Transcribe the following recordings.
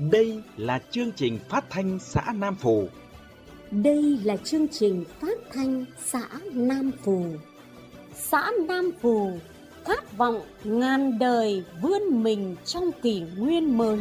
Đây là chương trình phát thanh xã Nam Phù. Đây là chương trình phát thanh xã Nam Phù. Xã Nam Phù khát vọng ngàn đời vươn mình trong kỷ nguyên mới.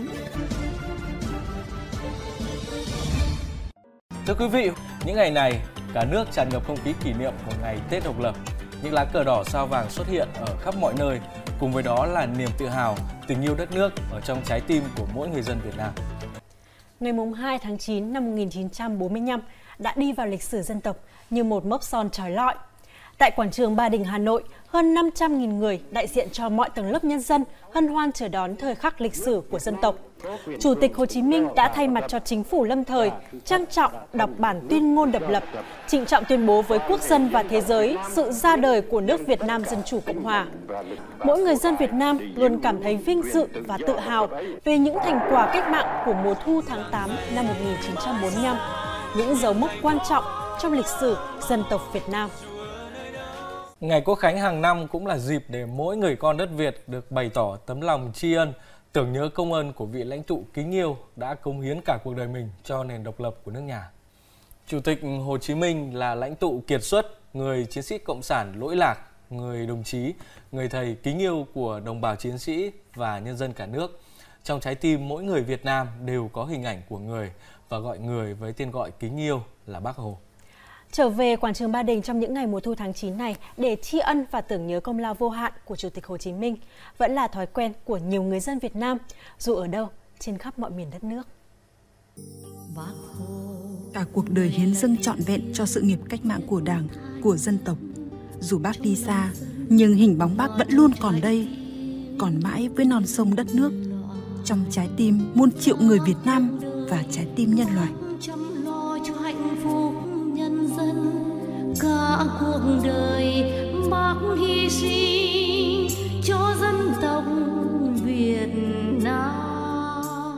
Thưa quý vị, những ngày này, cả nước tràn ngập không khí kỷ niệm của ngày Tết độc lập. Những lá cờ đỏ sao vàng xuất hiện ở khắp mọi nơi, cùng với đó là niềm tự hào, tình yêu đất nước ở trong trái tim của mỗi người dân Việt Nam. Ngày 2 tháng 9 năm 1945 đã đi vào lịch sử dân tộc như một mốc son trói lọi. Tại quảng trường Ba Đình, Hà Nội, hơn 500.000 người đại diện cho mọi tầng lớp nhân dân hân hoan chờ đón thời khắc lịch sử của dân tộc. Chủ tịch Hồ Chí Minh đã thay mặt cho chính phủ lâm thời trang trọng đọc bản tuyên ngôn độc lập, trịnh trọng tuyên bố với quốc dân và thế giới sự ra đời của nước Việt Nam Dân Chủ Cộng Hòa. Mỗi người dân Việt Nam luôn cảm thấy vinh dự và tự hào về những thành quả cách mạng của mùa thu tháng 8 năm 1945, những dấu mốc quan trọng trong lịch sử dân tộc Việt Nam. Ngày Quốc khánh hàng năm cũng là dịp để mỗi người con đất Việt được bày tỏ tấm lòng tri ân, tưởng nhớ công ơn của vị lãnh tụ kính yêu đã cống hiến cả cuộc đời mình cho nền độc lập của nước nhà. Chủ tịch Hồ Chí Minh là lãnh tụ kiệt xuất, người chiến sĩ cộng sản lỗi lạc, người đồng chí, người thầy kính yêu của đồng bào chiến sĩ và nhân dân cả nước. Trong trái tim mỗi người Việt Nam đều có hình ảnh của người và gọi người với tên gọi kính yêu là Bác Hồ. Trở về quảng trường Ba Đình trong những ngày mùa thu tháng 9 này để tri ân và tưởng nhớ công lao vô hạn của Chủ tịch Hồ Chí Minh vẫn là thói quen của nhiều người dân Việt Nam, dù ở đâu, trên khắp mọi miền đất nước. Cả cuộc đời hiến dâng trọn vẹn cho sự nghiệp cách mạng của Đảng, của dân tộc. Dù bác đi xa, nhưng hình bóng bác vẫn luôn còn đây, còn mãi với non sông đất nước, trong trái tim muôn triệu người Việt Nam và trái tim nhân loại. Cả cuộc đời bác hy sinh cho dân tộc Việt Nam.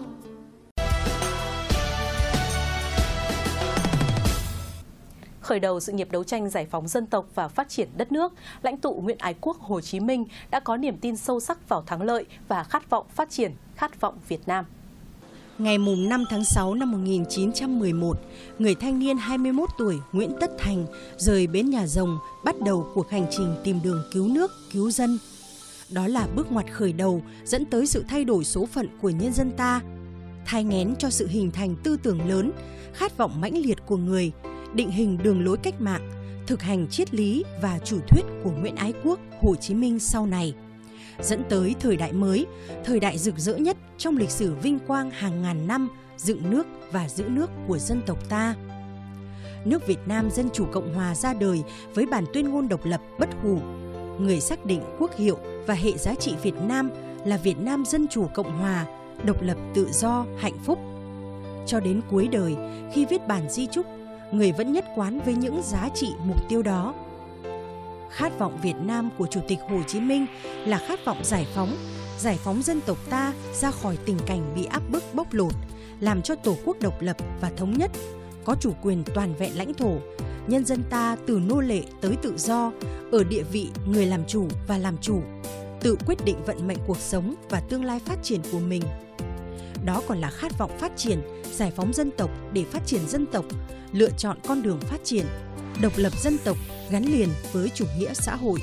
Khởi đầu sự nghiệp đấu tranh giải phóng dân tộc và phát triển đất nước, lãnh tụ Nguyễn Ái Quốc Hồ Chí Minh đã có niềm tin sâu sắc vào thắng lợi và khát vọng phát triển, khát vọng Việt Nam. Ngày 5 tháng 6 năm 1911, người thanh niên 21 tuổi Nguyễn Tất Thành rời bến Nhà Rồng bắt đầu cuộc hành trình tìm đường cứu nước, cứu dân. Đó là bước ngoặt khởi đầu dẫn tới sự thay đổi số phận của nhân dân ta, thai nghén cho sự hình thành tư tưởng lớn, khát vọng mãnh liệt của người, định hình đường lối cách mạng, thực hành triết lý và chủ thuyết của Nguyễn Ái Quốc Hồ Chí Minh sau này, dẫn tới thời đại mới, thời đại rực rỡ nhất trong lịch sử vinh quang hàng ngàn năm dựng nước và giữ nước của dân tộc ta. Nước Việt Nam Dân Chủ Cộng Hòa ra đời với bản tuyên ngôn độc lập bất hủ. Người xác định quốc hiệu và hệ giá trị Việt Nam là Việt Nam Dân Chủ Cộng Hòa, độc lập tự do, hạnh phúc. Cho đến cuối đời, khi viết bản di chúc, người vẫn nhất quán với những giá trị mục tiêu đó. Khát vọng Việt Nam của Chủ tịch Hồ Chí Minh là khát vọng giải phóng dân tộc ta ra khỏi tình cảnh bị áp bức bóc lột, làm cho Tổ quốc độc lập và thống nhất, có chủ quyền toàn vẹn lãnh thổ, nhân dân ta từ nô lệ tới tự do, ở địa vị người làm chủ và làm chủ, tự quyết định vận mệnh cuộc sống và tương lai phát triển của mình. Đó còn là khát vọng phát triển, giải phóng dân tộc để phát triển dân tộc, lựa chọn con đường phát triển, độc lập dân tộc gắn liền với chủ nghĩa xã hội.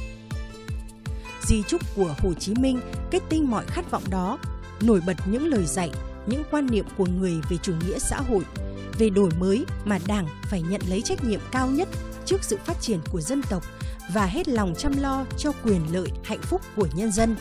Di chúc của Hồ Chí Minh kết tinh mọi khát vọng đó, nổi bật những lời dạy, những quan niệm của người về chủ nghĩa xã hội, về đổi mới mà Đảng phải nhận lấy trách nhiệm cao nhất trước sự phát triển của dân tộc và hết lòng chăm lo cho quyền lợi, hạnh phúc của nhân dân.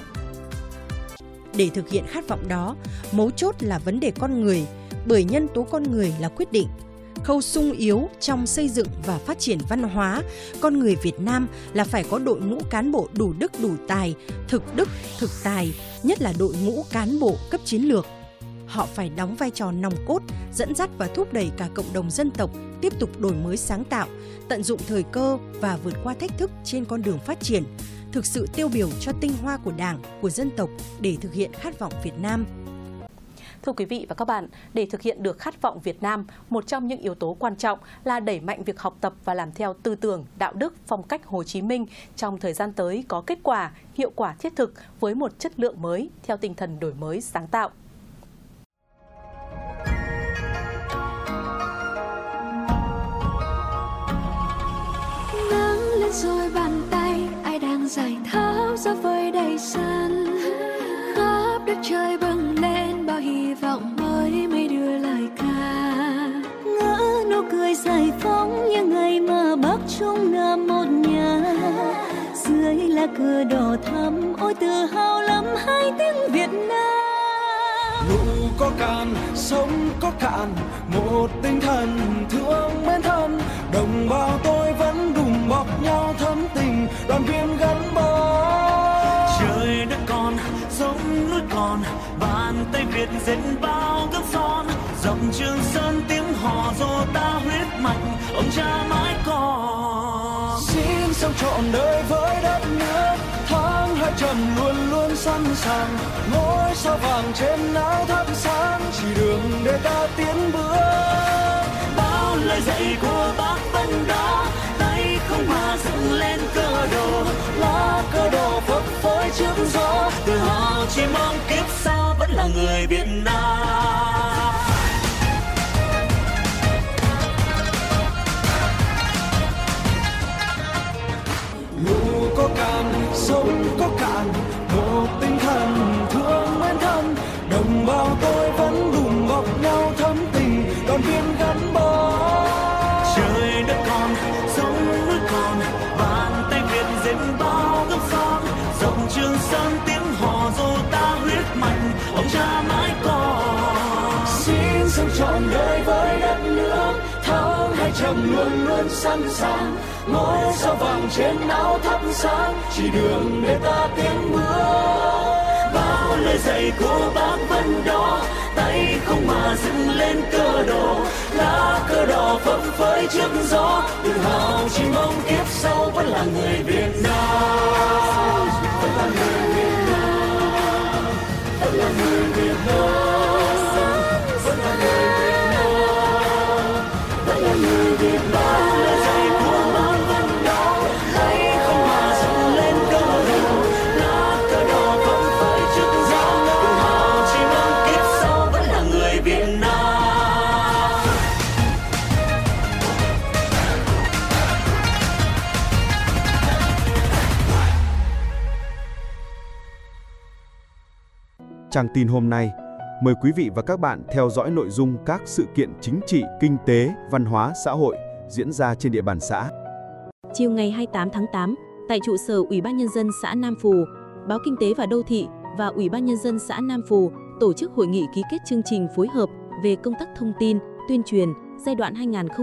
Để thực hiện khát vọng đó, mấu chốt là vấn đề con người, bởi nhân tố con người là quyết định. Khâu sung yếu trong xây dựng và phát triển văn hóa, con người Việt Nam là phải có đội ngũ cán bộ đủ đức đủ tài, thực đức, thực tài, nhất là đội ngũ cán bộ cấp chiến lược. Họ phải đóng vai trò nòng cốt, dẫn dắt và thúc đẩy cả cộng đồng dân tộc tiếp tục đổi mới sáng tạo, tận dụng thời cơ và vượt qua thách thức trên con đường phát triển, thực sự tiêu biểu cho tinh hoa của Đảng, của dân tộc để thực hiện khát vọng Việt Nam. Thưa quý vị và các bạn, để thực hiện được khát vọng Việt Nam, một trong những yếu tố quan trọng là đẩy mạnh việc học tập và làm theo tư tưởng, đạo đức, phong cách Hồ Chí Minh trong thời gian tới có kết quả, hiệu quả thiết thực với một chất lượng mới theo tinh thần đổi mới sáng tạo. rồi bàn tay ai đang giải tháo ra vơi đầy sân. Khắp đất trời bừng lên bao hy vọng mới đưa lời ca. Ngỡ nụ cười giải phóng như ngày mà Bắc Trung Nam một nhà. Dưới lá cờ đỏ thắm ôi tự hào lắm hai tiếng Việt Nam. Lũ có cạn, sông có cạn, một tinh thần thương mến thân. Đồng bào tôi vẫn đùm bọc nhau thắm tình, đoàn viên gắn bó. Trời đất còn, sông núi còn, bàn tay Việt dệt bao gấm son. Dòng Trường Sơn tiếng hò rô ta huyết mạch, ông cha mãi còn. Xin sống trọn đời với đất nước, tháng hai trầm luôn luôn sẵn sàng. Ngôi sao vàng trên áo thắp sáng, chỉ đường để ta tiến bước. Bao lời dạy của bác vẫn đó, tay không mà dựng lên cơ đồ. Lá cờ đỏ phấp phới trước gió, tự hào chỉ mong kiếp sau vẫn là người Việt Nam. Lũ có cạn, sông có cạn, một tinh thần thương mến thân. Đồng bào tôi vẫn đùm bọc nhau thắm tình, đoàn viên gắn bó. Trời đất còn, sông núi còn, bàn tay Việt dệt bao gấm son. Dòng Trường Sơn tiếng hò rô ta huyết mạch, ông cha mãi còn. Xin sống trọn đời với đất nước, tháng hai trầm luôn luôn sẵn sàng. Ngôi sao vàng trên áo thắp sáng, chỉ đường để ta tiến bước. Bao lời dạy của bác vẫn đó, tay không mà dựng lên cơ đồ. Lá cờ đỏ phấp phới trước gió, tự hào chỉ mong kiếp sau vẫn là người Việt Nam. Vẫn là người Việt Nam, vẫn là người Việt Nam, vẫn là người Việt Nam, vẫn là người Việt Nam. Lời dạy của bác vẫn đó, tay không mà dựng lên cơ đồ. Lá cờ đỏ phấp phới trước gió, tự hào chỉ mong kiếp sau vẫn là người Việt Nam. Trang tin hôm nay, mời quý vị và các bạn theo dõi nội dung các sự kiện chính trị, kinh tế, văn hóa, xã hội diễn ra trên địa bàn xã. Chiều ngày 28 tháng 8, tại trụ sở Ủy ban Nhân dân xã Nam Phù, Báo Kinh tế và Đô thị và Ủy ban Nhân dân xã Nam Phù tổ chức hội nghị ký kết chương trình phối hợp về công tác thông tin, tuyên truyền giai đoạn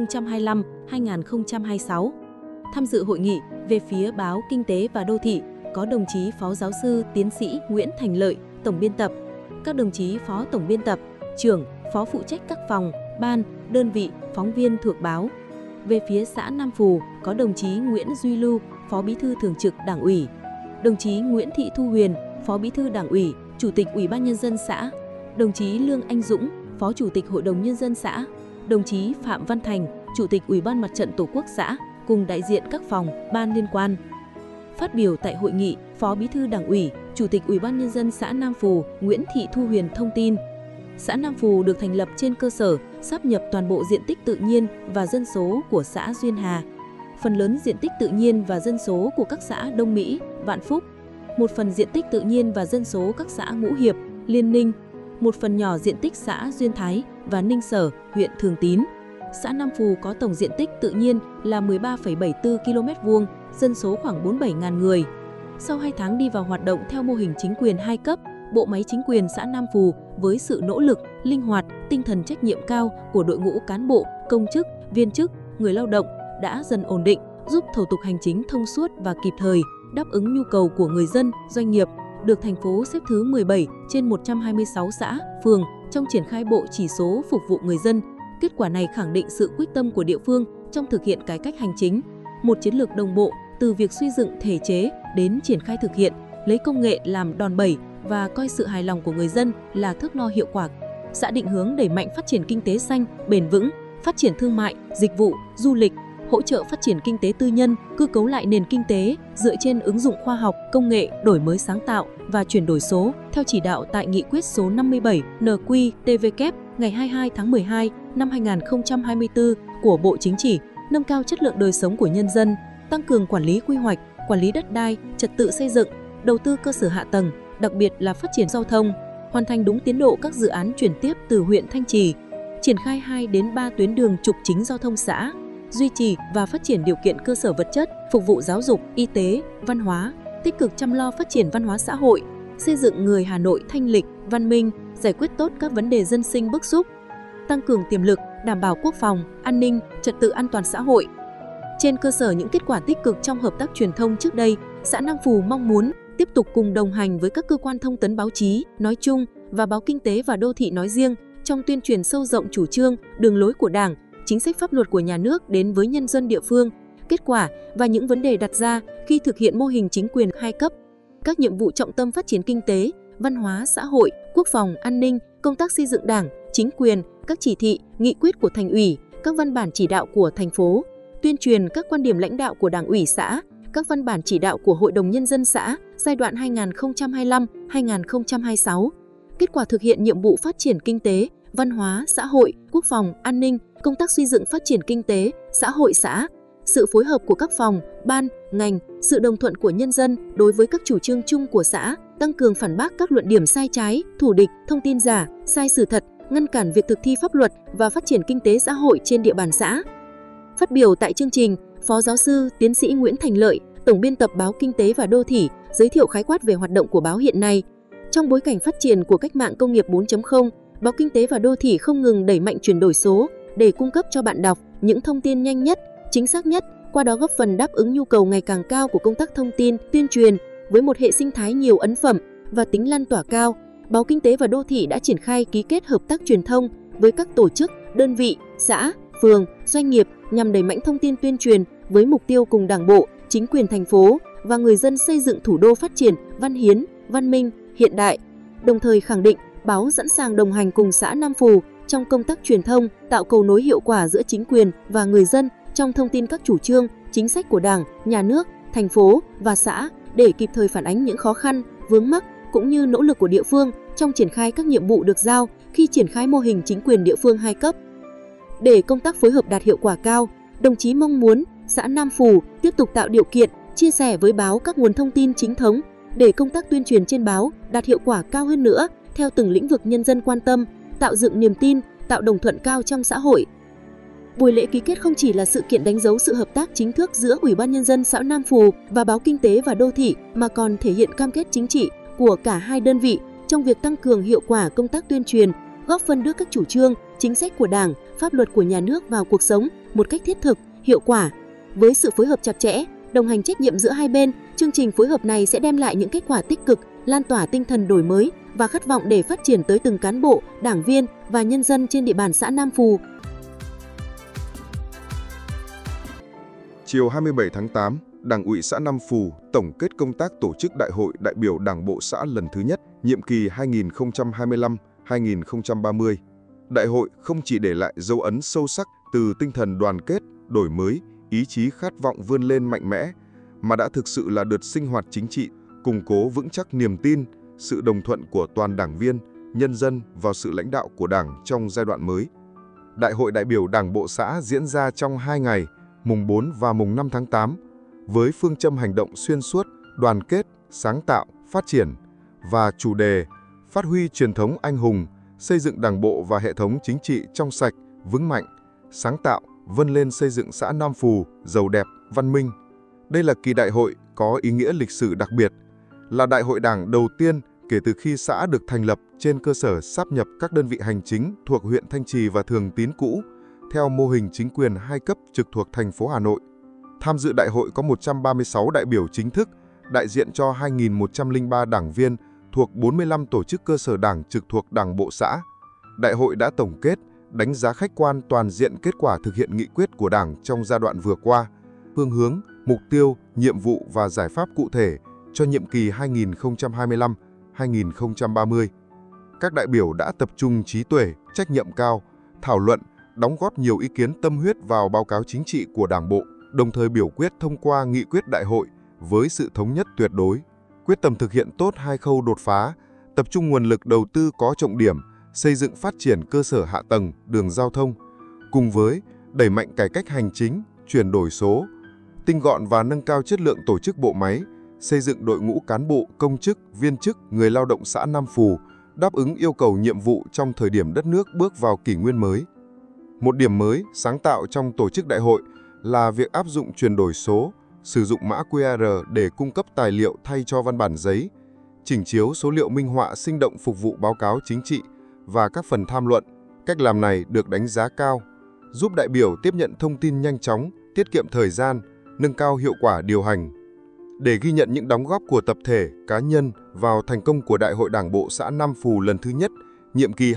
2025-2026. Tham dự hội nghị về phía Báo Kinh tế và Đô thị có đồng chí Phó Giáo sư Tiến sĩ Nguyễn Thành Lợi, Tổng biên tập, các đồng chí Phó Tổng biên tập, trưởng, Phó phụ trách các phòng, ban, đơn vị, phóng viên thuộc báo. Về phía xã Nam Phù có đồng chí Nguyễn Duy Lưu, Phó Bí thư Thường trực Đảng ủy, đồng chí Nguyễn Thị Thu Huyền, Phó Bí thư Đảng ủy, Chủ tịch Ủy ban Nhân dân xã, đồng chí Lương Anh Dũng, Phó Chủ tịch Hội đồng Nhân dân xã, đồng chí Phạm Văn Thành, Chủ tịch Ủy ban Mặt trận Tổ quốc xã, cùng đại diện các phòng, ban liên quan. Phát biểu tại hội nghị, Phó Bí thư Đảng ủy, Chủ tịch Ủy ban Nhân dân xã Nam Phù Nguyễn Thị Thu Huyền thông tin, xã Nam Phù được thành lập trên cơ sở sáp nhập toàn bộ diện tích tự nhiên và dân số của xã Duyên Hà. Phần lớn diện tích tự nhiên và dân số của các xã Đông Mỹ, Vạn Phúc, một phần diện tích tự nhiên và dân số các xã Ngũ Hiệp, Liên Ninh, một phần nhỏ diện tích xã Duyên Thái và Ninh Sở, huyện Thường Tín. Xã Nam Phù có tổng diện tích tự nhiên là 13,74 km², dân số khoảng 47.000 người. Sau 2 tháng đi vào hoạt động theo mô hình chính quyền 2 cấp, bộ máy chính quyền xã Nam Phù với sự nỗ lực, linh hoạt, tinh thần trách nhiệm cao của đội ngũ cán bộ, công chức, viên chức, người lao động đã dần ổn định, giúp thủ tục hành chính thông suốt và kịp thời, đáp ứng nhu cầu của người dân, doanh nghiệp, được thành phố xếp thứ 17 trên 126 xã, phường trong triển khai bộ chỉ số phục vụ người dân. Kết quả này khẳng định sự quyết tâm của địa phương trong thực hiện cải cách hành chính, một chiến lược đồng bộ từ việc xây dựng thể chế đến triển khai thực hiện, lấy công nghệ làm đòn bẩy và coi sự hài lòng của người dân là thước đo hiệu quả. Xã định hướng đẩy mạnh phát triển kinh tế xanh, bền vững, phát triển thương mại, dịch vụ, du lịch, hỗ trợ phát triển kinh tế tư nhân, cơ cấu lại nền kinh tế dựa trên ứng dụng khoa học, công nghệ, đổi mới sáng tạo và chuyển đổi số theo chỉ đạo tại Nghị quyết số 57 NQ-TVK ngày 22 tháng 12 năm 2024 của Bộ Chính trị, nâng cao chất lượng đời sống của nhân dân, tăng cường quản lý quy hoạch, quản lý đất đai, trật tự xây dựng, đầu tư cơ sở hạ tầng, đặc biệt là phát triển giao thông, hoàn thành đúng tiến độ các dự án chuyển tiếp từ huyện Thanh Trì, triển khai 2 đến 3 tuyến đường trục chính giao thông xã, duy trì và phát triển điều kiện cơ sở vật chất, phục vụ giáo dục, y tế, văn hóa, tích cực chăm lo phát triển văn hóa xã hội, xây dựng người Hà Nội thanh lịch, văn minh, giải quyết tốt các vấn đề dân sinh bức xúc, tăng cường tiềm lực, đảm bảo quốc phòng, an ninh, trật tự an toàn xã hội. Trên cơ sở những kết quả tích cực trong hợp tác truyền thông trước đây, xã Nam Phù mong muốn tiếp tục cùng đồng hành với các cơ quan thông tấn báo chí nói chung và báo Kinh tế và Đô thị nói riêng trong tuyên truyền sâu rộng chủ trương, đường lối của Đảng, chính sách pháp luật của nhà nước đến với nhân dân địa phương, kết quả và những vấn đề đặt ra khi thực hiện mô hình chính quyền 2 cấp, các nhiệm vụ trọng tâm phát triển kinh tế, văn hóa, xã hội, quốc phòng, an ninh, công tác xây dựng Đảng, chính quyền, các chỉ thị, nghị quyết của Thành ủy, các văn bản chỉ đạo của thành phố, tuyên truyền các quan điểm lãnh đạo của Đảng ủy xã, các văn bản chỉ đạo của Hội đồng Nhân dân xã giai đoạn 2025-2026, kết quả thực hiện nhiệm vụ phát triển kinh tế, văn hóa, xã hội, quốc phòng, an ninh, công tác xây dựng phát triển kinh tế, xã hội xã, sự phối hợp của các phòng, ban, ngành, sự đồng thuận của nhân dân đối với các chủ trương chung của xã, tăng cường phản bác các luận điểm sai trái, thù địch, thông tin giả, sai sự thật, ngăn cản việc thực thi pháp luật và phát triển kinh tế xã hội trên địa bàn xã. Phát biểu tại chương trình, Phó Giáo sư, Tiến sĩ Nguyễn Thành Lợi, Tổng biên tập báo Kinh tế và Đô thị, giới thiệu khái quát về hoạt động của báo hiện nay. Trong bối cảnh phát triển của cách mạng công nghiệp 4.0, báo Kinh tế và Đô thị không ngừng đẩy mạnh chuyển đổi số để cung cấp cho bạn đọc những thông tin nhanh nhất, chính xác nhất, qua đó góp phần đáp ứng nhu cầu ngày càng cao của công tác thông tin, tuyên truyền. Với một hệ sinh thái nhiều ấn phẩm và tính lan tỏa cao, báo Kinh tế và Đô thị đã triển khai ký kết hợp tác truyền thông với các tổ chức, đơn vị, xã, phường, doanh nghiệp nhằm đẩy mạnh thông tin tuyên truyền với mục tiêu cùng Đảng bộ, chính quyền thành phố và người dân xây dựng thủ đô phát triển, văn hiến, văn minh, hiện đại. Đồng thời khẳng định báo sẵn sàng đồng hành cùng xã Nam Phù trong công tác truyền thông, tạo cầu nối hiệu quả giữa chính quyền và người dân trong thông tin các chủ trương, chính sách của Đảng, Nhà nước, thành phố và xã để kịp thời phản ánh những khó khăn, vướng mắc cũng như nỗ lực của địa phương trong triển khai các nhiệm vụ được giao khi triển khai mô hình chính quyền địa phương 2 cấp. Để công tác phối hợp đạt hiệu quả cao, đồng chí mong muốn xã Nam Phù tiếp tục tạo điều kiện, chia sẻ với báo các nguồn thông tin chính thống để công tác tuyên truyền trên báo đạt hiệu quả cao hơn nữa theo từng lĩnh vực nhân dân quan tâm, tạo dựng niềm tin, tạo đồng thuận cao trong xã hội. Buổi lễ ký kết không chỉ là sự kiện đánh dấu sự hợp tác chính thức giữa Ủy ban Nhân dân xã Nam Phù và báo Kinh tế và Đô thị mà còn thể hiện cam kết chính trị của cả hai đơn vị trong việc tăng cường hiệu quả công tác tuyên truyền, góp phần đưa các chủ trương, chính sách của Đảng, pháp luật của nhà nước vào cuộc sống một cách thiết thực, hiệu quả. Với sự phối hợp chặt chẽ, đồng hành trách nhiệm giữa hai bên, chương trình phối hợp này sẽ đem lại những kết quả tích cực, lan tỏa tinh thần đổi mới và khát vọng để phát triển tới từng cán bộ, đảng viên và nhân dân trên địa bàn xã Nam Phù. Chiều 27 tháng 8, Đảng ủy xã Nam Phù tổng kết công tác tổ chức Đại hội đại biểu Đảng bộ xã lần thứ nhất, nhiệm kỳ 2025-2030. Đại hội không chỉ để lại dấu ấn sâu sắc từ tinh thần đoàn kết, đổi mới, ý chí khát vọng vươn lên mạnh mẽ, mà đã thực sự là đợt sinh hoạt chính trị, củng cố vững chắc niềm tin, sự đồng thuận của toàn đảng viên, nhân dân vào sự lãnh đạo của Đảng trong giai đoạn mới. Đại hội đại biểu Đảng bộ xã diễn ra trong 2 ngày, mùng 4 và mùng 5 tháng 8, với phương châm hành động xuyên suốt, đoàn kết, sáng tạo, phát triển và chủ đề phát huy truyền thống anh hùng, xây dựng Đảng bộ và hệ thống chính trị trong sạch, vững mạnh, sáng tạo, vươn lên xây dựng xã Nam Phù giàu đẹp, văn minh. Đây là kỳ đại hội có ý nghĩa lịch sử đặc biệt, là đại hội Đảng đầu tiên kể từ khi xã được thành lập trên cơ sở sáp nhập các đơn vị hành chính thuộc huyện Thanh Trì và Thường Tín cũ, theo mô hình chính quyền 2 cấp trực thuộc thành phố Hà Nội. Tham dự đại hội có 136 đại biểu chính thức, đại diện cho 2.103 đảng viên thuộc 45 tổ chức cơ sở đảng trực thuộc Đảng bộ xã. Đại hội đã tổng kết, đánh giá khách quan toàn diện kết quả thực hiện nghị quyết của Đảng trong giai đoạn vừa qua, phương hướng, mục tiêu, nhiệm vụ và giải pháp cụ thể cho nhiệm kỳ 2025-2030. Các đại biểu đã tập trung trí tuệ, trách nhiệm cao, thảo luận, đóng góp nhiều ý kiến tâm huyết vào báo cáo chính trị của Đảng bộ, đồng thời biểu quyết thông qua nghị quyết đại hội với sự thống nhất tuyệt đối, quyết tâm thực hiện tốt 2 khâu đột phá, tập trung nguồn lực đầu tư có trọng điểm, xây dựng phát triển cơ sở hạ tầng, đường giao thông, cùng với đẩy mạnh cải cách hành chính, chuyển đổi số, tinh gọn và nâng cao chất lượng tổ chức bộ máy, xây dựng đội ngũ cán bộ, công chức, viên chức, người lao động xã Nam Phù đáp ứng yêu cầu nhiệm vụ trong thời điểm đất nước bước vào kỷ nguyên mới. Một điểm mới, sáng tạo trong tổ chức đại hội là việc áp dụng chuyển đổi số, sử dụng mã QR để cung cấp tài liệu thay cho văn bản giấy, chỉnh chiếu số liệu minh họa sinh động phục vụ báo cáo chính trị và các phần tham luận. Cách làm này được đánh giá cao, giúp đại biểu tiếp nhận thông tin nhanh chóng, tiết kiệm thời gian, nâng cao hiệu quả điều hành. Để ghi nhận những đóng góp của tập thể, cá nhân vào thành công của Đại hội Đảng bộ xã Nam Phù lần thứ nhất, nhiệm kỳ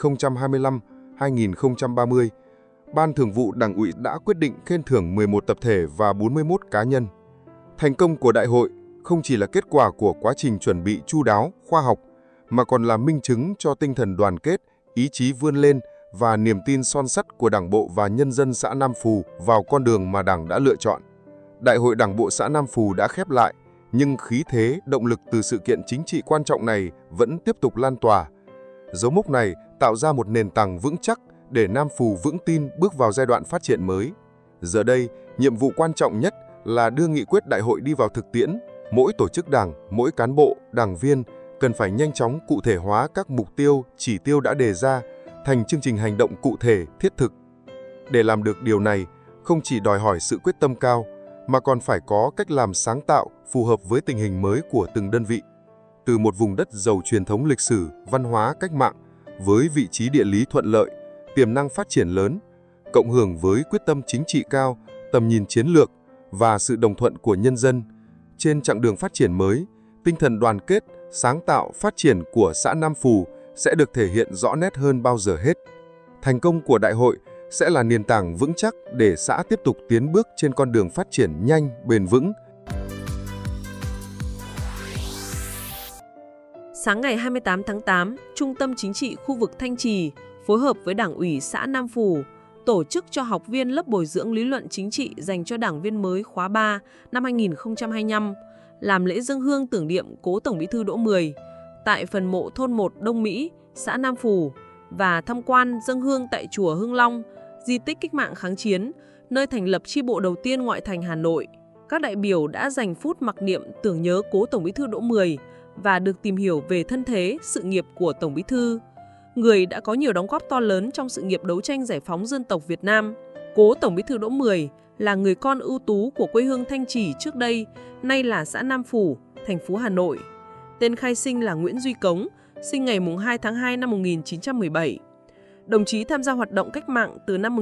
2025-2030, Ban Thường vụ Đảng ủy đã quyết định khen thưởng 11 tập thể và 41 cá nhân. Thành công của đại hội không chỉ là kết quả của quá trình chuẩn bị chu đáo, khoa học, mà còn là minh chứng cho tinh thần đoàn kết, ý chí vươn lên và niềm tin son sắt của Đảng bộ và nhân dân xã Nam Phù vào con đường mà Đảng đã lựa chọn. Đại hội Đảng bộ xã Nam Phù đã khép lại, nhưng khí thế, động lực từ sự kiện chính trị quan trọng này vẫn tiếp tục lan tỏa. Dấu mốc này tạo ra một nền tảng vững chắc để Nam Phù vững tin bước vào giai đoạn phát triển mới. Giờ đây, nhiệm vụ quan trọng nhất là đưa nghị quyết đại hội đi vào thực tiễn. Mỗi tổ chức đảng, mỗi cán bộ, đảng viên cần phải nhanh chóng cụ thể hóa các mục tiêu, chỉ tiêu đã đề ra thành chương trình hành động cụ thể, thiết thực. Để làm được điều này, không chỉ đòi hỏi sự quyết tâm cao, mà còn phải có cách làm sáng tạo, phù hợp với tình hình mới của từng đơn vị. Từ một vùng đất giàu truyền thống lịch sử, văn hóa cách mạng, với vị trí địa lý thuận lợi, tiềm năng phát triển lớn, cộng hưởng với quyết tâm chính trị cao, tầm nhìn chiến lược và sự đồng thuận của nhân dân, trên chặng đường phát triển mới, tinh thần đoàn kết, sáng tạo, phát triển của xã Nam Phù sẽ được thể hiện rõ nét hơn bao giờ hết. Thành công của đại hội sẽ là nền tảng vững chắc để xã tiếp tục tiến bước trên con đường phát triển nhanh, bền vững. Sáng ngày 28 tháng 8, Trung tâm Chính trị khu vực Thanh Trì phối hợp với Đảng ủy xã Nam Phù tổ chức cho học viên lớp bồi dưỡng lý luận chính trị dành cho đảng viên mới khóa 3 năm 2025 làm lễ dâng hương tưởng niệm cố Tổng Bí thư Đỗ Mười tại phần mộ thôn 1 Đông Mỹ, xã Nam Phù và tham quan dâng hương tại chùa Hưng Long, di tích cách mạng kháng chiến, nơi thành lập chi bộ đầu tiên ngoại thành Hà Nội. Các đại biểu đã dành phút mặc niệm tưởng nhớ cố Tổng Bí thư Đỗ Mười và được tìm hiểu về thân thế, sự nghiệp của Tổng Bí thư, người đã có nhiều đóng góp to lớn trong sự nghiệp đấu tranh giải phóng dân tộc Việt Nam. Cố Tổng Bí thư Đỗ Mười là người con ưu tú của quê hương Thanh Trì trước đây, nay là xã Nam Phù, thành phố Hà Nội. Tên khai sinh là Nguyễn Duy Cống, sinh ngày 2 tháng 2 năm 1917. Đồng chí tham gia hoạt động cách mạng từ năm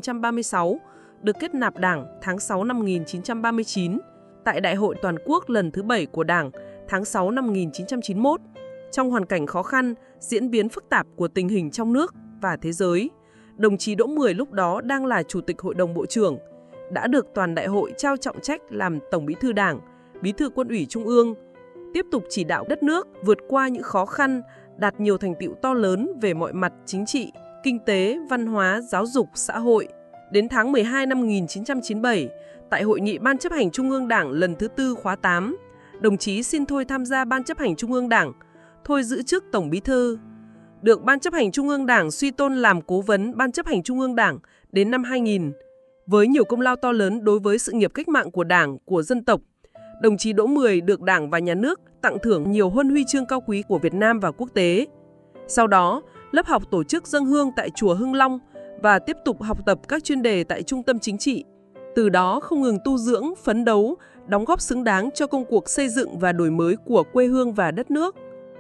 1936, được kết nạp Đảng tháng 6 năm 1939, tại Đại hội Toàn quốc lần thứ 7 của Đảng tháng 6 năm 1991. Trong hoàn cảnh khó khăn, diễn biến phức tạp của tình hình trong nước và thế giới, đồng chí Đỗ Mười lúc đó đang là Chủ tịch Hội đồng Bộ trưởng, đã được toàn đại hội trao trọng trách làm Tổng Bí thư Đảng, Bí thư Quân ủy Trung ương, tiếp tục chỉ đạo đất nước vượt qua những khó khăn, đạt nhiều thành tựu to lớn về mọi mặt chính trị, kinh tế, văn hóa, giáo dục, xã hội. Đến tháng 12 năm 1997, tại Hội nghị Ban chấp hành Trung ương Đảng lần thứ 4 khóa 8, đồng chí xin thôi tham gia Ban chấp hành Trung ương Đảng, thôi giữ chức Tổng Bí thư. Được Ban chấp hành Trung ương Đảng suy tôn làm cố vấn Ban chấp hành Trung ương Đảng đến năm 2000. Với nhiều công lao to lớn đối với sự nghiệp cách mạng của Đảng, của dân tộc, đồng chí Đỗ Mười được Đảng và Nhà nước tặng thưởng nhiều huân huy chương cao quý của Việt Nam và quốc tế. Sau đó, lớp học tổ chức dâng hương tại chùa Hưng Long và tiếp tục học tập các chuyên đề tại Trung tâm Chính trị. Từ đó không ngừng tu dưỡng, phấn đấu, đóng góp xứng đáng cho công cuộc xây dựng và đổi mới của quê hương và đất nước.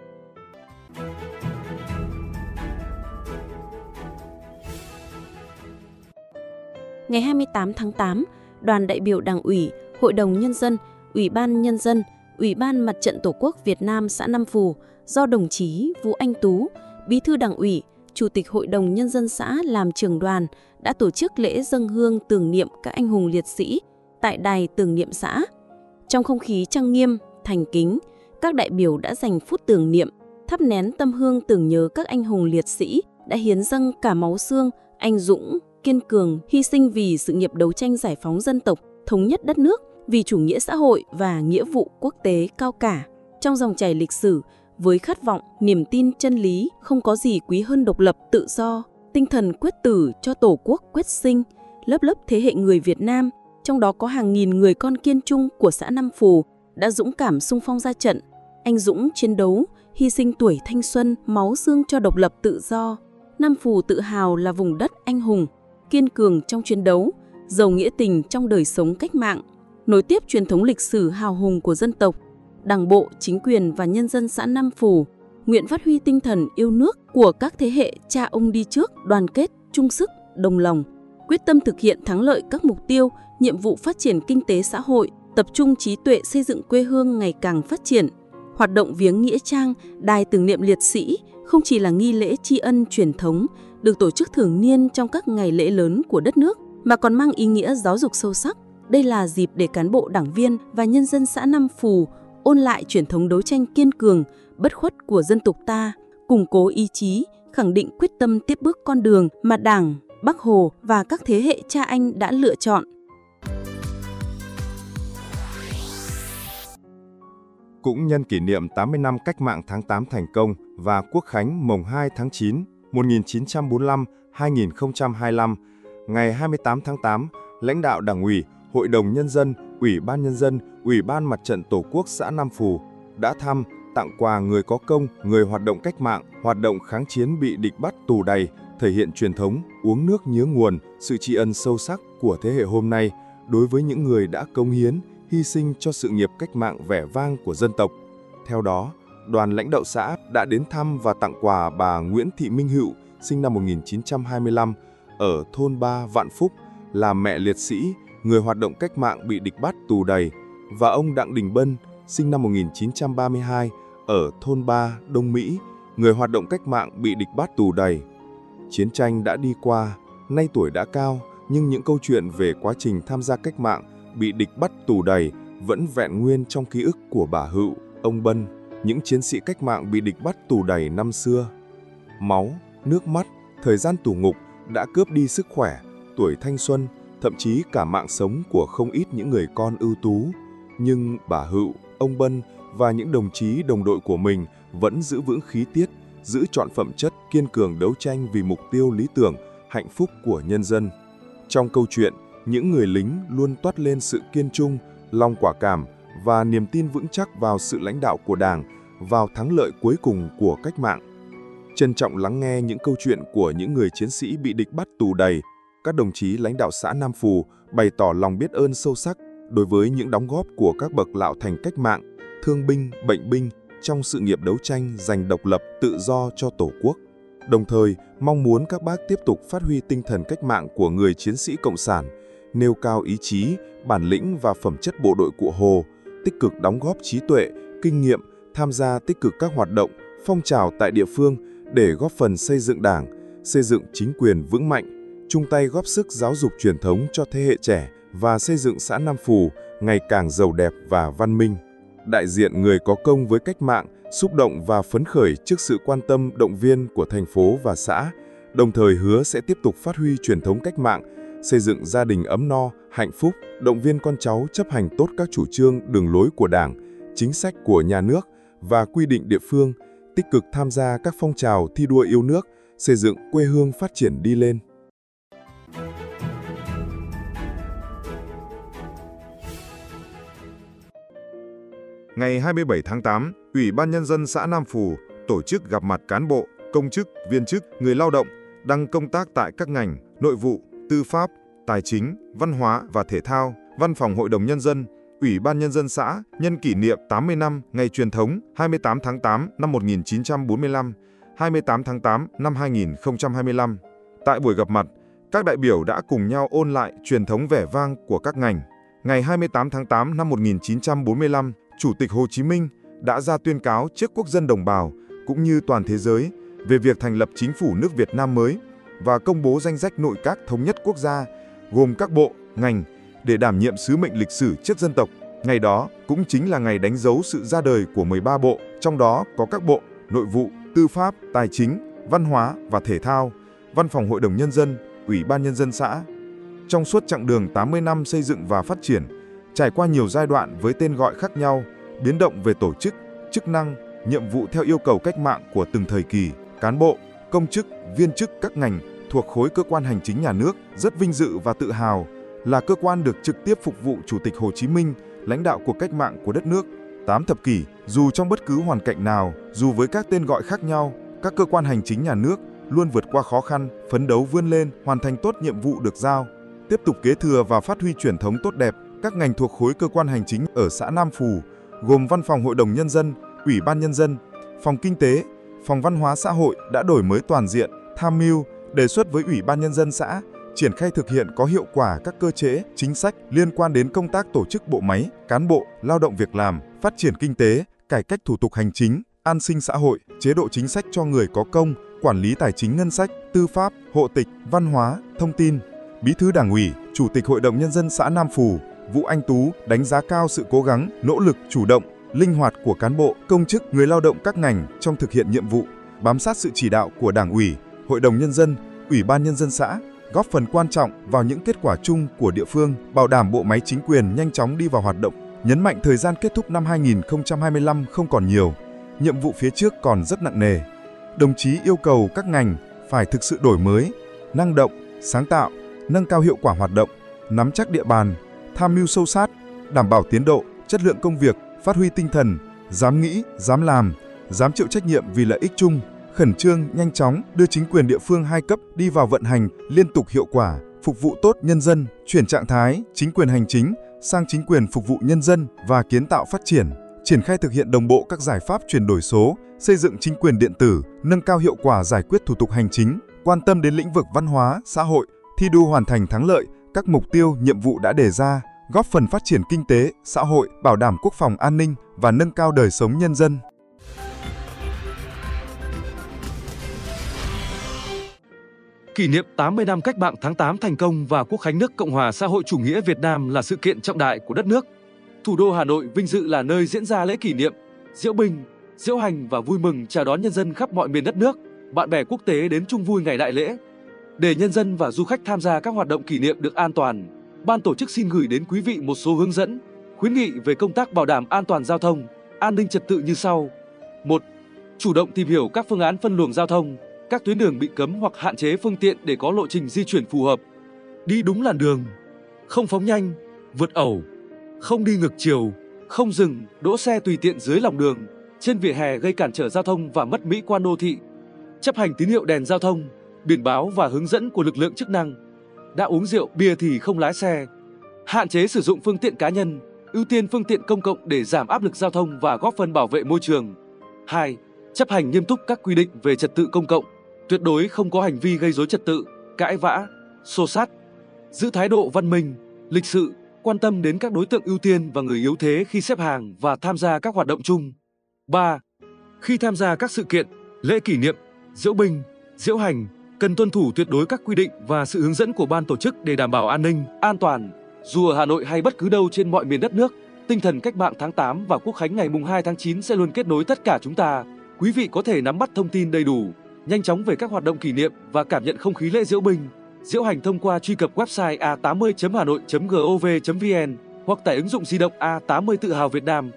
Ngày 28 tháng 8, đoàn đại biểu Đảng ủy, Hội đồng Nhân dân, Ủy ban Nhân dân, Ủy ban Mặt trận Tổ quốc Việt Nam xã Nam Phù do đồng chí Vũ Anh Tú, Bí thư Đảng ủy, Chủ tịch Hội đồng Nhân dân xã làm trưởng đoàn đã tổ chức lễ dâng hương tưởng niệm các anh hùng liệt sĩ tại đài tưởng niệm xã. Trong không khí trang nghiêm, thành kính, các đại biểu đã dành phút tưởng niệm, thắp nén tâm hương tưởng nhớ các anh hùng liệt sĩ đã hiến dâng cả máu xương, anh dũng, kiên cường, hy sinh vì sự nghiệp đấu tranh giải phóng dân tộc, thống nhất đất nước, vì chủ nghĩa xã hội và nghĩa vụ quốc tế cao cả. Trong dòng chảy lịch sử, với khát vọng, niềm tin chân lý, không có gì quý hơn độc lập, tự do, tinh thần quyết tử cho Tổ quốc quyết sinh, lớp lớp thế hệ người Việt Nam trong đó có hàng nghìn người con kiên trung của xã Nam Phù đã dũng cảm xung phong ra trận, anh dũng chiến đấu, hy sinh tuổi thanh xuân, máu xương cho độc lập tự do. Nam Phù tự hào là vùng đất anh hùng, kiên cường trong chiến đấu, giàu nghĩa tình trong đời sống cách mạng. Nối tiếp truyền thống lịch sử hào hùng của dân tộc, Đảng bộ, chính quyền và nhân dân xã Nam Phù nguyện phát huy tinh thần yêu nước của các thế hệ cha ông đi trước, đoàn kết, chung sức, đồng lòng, quyết tâm thực hiện thắng lợi các mục tiêu, nhiệm vụ phát triển kinh tế xã hội, tập trung trí tuệ xây dựng quê hương ngày càng phát triển. Hoạt động viếng nghĩa trang, đài tưởng niệm liệt sĩ không chỉ là nghi lễ tri ân truyền thống được tổ chức thường niên trong các ngày lễ lớn của đất nước, mà còn mang ý nghĩa giáo dục sâu sắc. Đây là dịp để cán bộ, đảng viên và nhân dân xã Nam Phù ôn lại truyền thống đấu tranh kiên cường, bất khuất của dân tộc ta, củng cố ý chí, khẳng định quyết tâm tiếp bước con đường mà Đảng, Bác Hồ và các thế hệ cha anh đã lựa chọn. Cũng nhân kỷ niệm 80 năm Cách mạng tháng 8 thành công và Quốc khánh mồng 2 tháng 9, 1945-2025, ngày 28 tháng 8, lãnh đạo Đảng ủy, Hội đồng Nhân dân, Ủy ban Nhân dân, Ủy ban Mặt trận Tổ quốc xã Nam Phù đã thăm, tặng quà người có công, người hoạt động cách mạng, hoạt động kháng chiến bị địch bắt tù đày, thể hiện truyền thống uống nước nhớ nguồn, sự tri ân sâu sắc của thế hệ hôm nay đối với những người đã cống hiến, hy sinh cho sự nghiệp cách mạng vẻ vang của dân tộc. Theo đó, đoàn lãnh đạo xã đã đến thăm và tặng quà bà Nguyễn Thị Minh Hựu, sinh năm 1925, ở thôn 3 Vạn Phúc, là mẹ liệt sĩ, người hoạt động cách mạng bị địch bắt tù đày, và ông Đặng Đình Bân, sinh năm 1932, ở thôn 3 Đông Mỹ, người hoạt động cách mạng bị địch bắt tù đày. Chiến tranh đã đi qua, nay tuổi đã cao, nhưng những câu chuyện về quá trình tham gia cách mạng bị địch bắt tù đày vẫn vẹn nguyên trong ký ức của bà Hựu, ông Bân, những chiến sĩ cách mạng bị địch bắt tù đày năm xưa. Máu, nước mắt, thời gian tù ngục đã cướp đi sức khỏe, tuổi thanh xuân, thậm chí cả mạng sống của không ít những người con ưu tú. Nhưng bà Hựu, ông Bân và những đồng chí đồng đội của mình vẫn giữ vững khí tiết, giữ trọn phẩm chất kiên cường đấu tranh vì mục tiêu lý tưởng, hạnh phúc của nhân dân. Trong câu chuyện, những người lính luôn toát lên sự kiên trung, lòng quả cảm và niềm tin vững chắc vào sự lãnh đạo của Đảng, vào thắng lợi cuối cùng của cách mạng. Trân trọng lắng nghe những câu chuyện của những người chiến sĩ bị địch bắt tù đày, các đồng chí lãnh đạo xã Nam Phù bày tỏ lòng biết ơn sâu sắc đối với những đóng góp của các bậc lão thành cách mạng, thương binh, bệnh binh trong sự nghiệp đấu tranh giành độc lập, tự do cho Tổ quốc. Đồng thời, mong muốn các bác tiếp tục phát huy tinh thần cách mạng của người chiến sĩ cộng sản, nêu cao ý chí, bản lĩnh và phẩm chất bộ đội Cụ Hồ, tích cực đóng góp trí tuệ, kinh nghiệm, tham gia tích cực các hoạt động, phong trào tại địa phương để góp phần xây dựng Đảng, xây dựng chính quyền vững mạnh, chung tay góp sức giáo dục truyền thống cho thế hệ trẻ và xây dựng xã Nam Phù ngày càng giàu đẹp và văn minh. Đại diện người có công với cách mạng xúc động và phấn khởi trước sự quan tâm động viên của thành phố và xã, đồng thời hứa sẽ tiếp tục phát huy truyền thống cách mạng, xây dựng gia đình ấm no, hạnh phúc, động viên con cháu chấp hành tốt các chủ trương, đường lối của Đảng, chính sách của nhà nước và quy định địa phương, tích cực tham gia các phong trào thi đua yêu nước, xây dựng quê hương phát triển đi lên. Ngày 27 tháng 8, Ủy ban Nhân dân xã Nam Phù tổ chức gặp mặt cán bộ, công chức, viên chức, người lao động đang công tác tại các ngành nội vụ, tư pháp, tài chính, văn hóa và thể thao, Văn phòng Hội đồng Nhân dân, Ủy ban Nhân dân xã nhân kỷ niệm 80 năm ngày truyền thống 28 tháng 8 năm 1945, 28 tháng 8 năm 2025. Tại buổi gặp mặt, các đại biểu đã cùng nhau ôn lại truyền thống vẻ vang của các ngành. Ngày 28 tháng 8 năm 1945, Chủ tịch Hồ Chí Minh đã ra tuyên cáo trước quốc dân đồng bào cũng như toàn thế giới về việc thành lập chính phủ nước Việt Nam mới và công bố danh sách nội các thống nhất quốc gia gồm các bộ, ngành để đảm nhiệm sứ mệnh lịch sử trước dân tộc. Ngày đó cũng chính là ngày đánh dấu sự ra đời của 13 bộ, trong đó có các bộ Nội vụ, Tư pháp, Tài chính, Văn hóa và Thể thao, Văn phòng Hội đồng Nhân dân, Ủy ban Nhân dân xã. Trong suốt chặng đường 80 năm xây dựng và phát triển, trải qua nhiều giai đoạn với tên gọi khác nhau, biến động về tổ chức, chức năng, nhiệm vụ theo yêu cầu cách mạng của từng thời kỳ, cán bộ, công chức, viên chức các ngành thuộc khối cơ quan hành chính nhà nước rất vinh dự và tự hào là cơ quan được trực tiếp phục vụ Chủ tịch Hồ Chí Minh, lãnh đạo cuộc cách mạng của đất nước. 8 thập kỷ, dù trong bất cứ hoàn cảnh nào, dù với các tên gọi khác nhau, các cơ quan hành chính nhà nước luôn vượt qua khó khăn, phấn đấu vươn lên, hoàn thành tốt nhiệm vụ được giao. Tiếp tục kế thừa và phát huy truyền thống tốt đẹp, các ngành thuộc khối cơ quan hành chính ở xã Nam Phù, gồm Văn phòng Hội đồng Nhân dân, Ủy ban Nhân dân, Phòng Kinh tế, Phòng Văn hóa xã hội đã đổi mới toàn diện, tham mưu, đề xuất với Ủy ban Nhân dân xã, triển khai thực hiện có hiệu quả các cơ chế, chính sách liên quan đến công tác tổ chức bộ máy, cán bộ, lao động việc làm, phát triển kinh tế, cải cách thủ tục hành chính, an sinh xã hội, chế độ chính sách cho người có công, quản lý tài chính ngân sách, tư pháp, hộ tịch, văn hóa, thông tin. Bí thư Đảng ủy, Chủ tịch Hội đồng Nhân dân xã Nam Phù, Vũ Anh Tú đánh giá cao sự cố gắng, nỗ lực, chủ động, linh hoạt của cán bộ, công chức, người lao động các ngành trong thực hiện nhiệm vụ, bám sát sự chỉ đạo của Đảng ủy, Hội đồng Nhân dân, Ủy ban Nhân dân xã, góp phần quan trọng vào những kết quả chung của địa phương, bảo đảm bộ máy chính quyền nhanh chóng đi vào hoạt động. Nhấn mạnh thời gian kết thúc năm 2025 không còn nhiều, nhiệm vụ phía trước còn rất nặng nề. Đồng chí yêu cầu các ngành phải thực sự đổi mới, năng động, sáng tạo, nâng cao hiệu quả hoạt động, nắm chắc địa bàn, tham mưu sâu sát, đảm bảo tiến độ, chất lượng công việc, phát huy tinh thần, dám nghĩ, dám làm, dám chịu trách nhiệm vì lợi ích chung, khẩn trương, nhanh chóng đưa chính quyền địa phương hai cấp đi vào vận hành liên tục hiệu quả, phục vụ tốt nhân dân, chuyển trạng thái chính quyền hành chính sang chính quyền phục vụ nhân dân và kiến tạo phát triển, triển khai thực hiện đồng bộ các giải pháp chuyển đổi số, xây dựng chính quyền điện tử, nâng cao hiệu quả giải quyết thủ tục hành chính, quan tâm đến lĩnh vực văn hóa, xã hội, thi đua hoàn thành thắng lợi các mục tiêu, nhiệm vụ đã đề ra, góp phần phát triển kinh tế, xã hội, bảo đảm quốc phòng an ninh và nâng cao đời sống nhân dân. Kỷ niệm 80 năm Cách mạng tháng 8 thành công và Quốc khánh nước Cộng hòa xã hội chủ nghĩa Việt Nam là sự kiện trọng đại của đất nước. Thủ đô Hà Nội vinh dự là nơi diễn ra lễ kỷ niệm, diễu binh, diễu hành và vui mừng chào đón nhân dân khắp mọi miền đất nước, bạn bè quốc tế đến chung vui ngày đại lễ. Để nhân dân và du khách tham gia các hoạt động kỷ niệm được an toàn, ban tổ chức xin gửi đến quý vị một số hướng dẫn, khuyến nghị về công tác bảo đảm an toàn giao thông, an ninh trật tự như sau. 1. Chủ động tìm hiểu các phương án phân luồng giao thông, các tuyến đường bị cấm hoặc hạn chế phương tiện để có lộ trình di chuyển phù hợp. Đi đúng làn đường, không phóng nhanh, vượt ẩu, không đi ngược chiều, không dừng, đỗ xe tùy tiện dưới lòng đường, trên vỉa hè gây cản trở giao thông và mất mỹ quan đô thị. Chấp hành tín hiệu đèn giao thông, biển báo và hướng dẫn của lực lượng chức năng. Đã uống rượu, bia thì không lái xe. Hạn chế sử dụng phương tiện cá nhân, ưu tiên phương tiện công cộng để giảm áp lực giao thông và góp phần bảo vệ môi trường. 2. Chấp hành nghiêm túc các quy định về trật tự công cộng, tuyệt đối không có hành vi gây rối trật tự, cãi vã, xô xát. Giữ thái độ văn minh, lịch sự, quan tâm đến các đối tượng ưu tiên và người yếu thế khi xếp hàng và tham gia các hoạt động chung. 3. Khi tham gia các sự kiện, lễ kỷ niệm, diễu binh, diễu hành, cần tuân thủ tuyệt đối các quy định và sự hướng dẫn của ban tổ chức để đảm bảo an ninh, an toàn. Dù ở Hà Nội hay bất cứ đâu trên mọi miền đất nước, tinh thần Cách mạng tháng 8 và Quốc khánh ngày 2 tháng 9 sẽ luôn kết nối tất cả chúng ta. Quý vị có thể nắm bắt thông tin đầy đủ, nhanh chóng về các hoạt động kỷ niệm và cảm nhận không khí lễ diễu binh, diễu hành thông qua truy cập website a80.hanoi.gov.vn hoặc tải ứng dụng di động A80 Tự hào Việt Nam.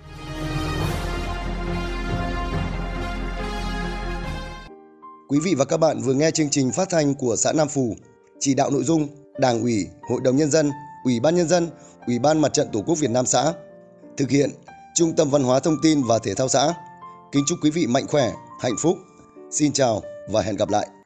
Quý vị và các bạn vừa nghe chương trình phát thanh của xã Nam Phù. Chỉ đạo nội dung Đảng ủy, Hội đồng Nhân dân, Ủy ban Nhân dân, Ủy ban Mặt trận Tổ quốc Việt Nam xã. Thực hiện Trung tâm Văn hóa Thông tin và Thể thao xã. Kính chúc quý vị mạnh khỏe, hạnh phúc. Xin chào và hẹn gặp lại.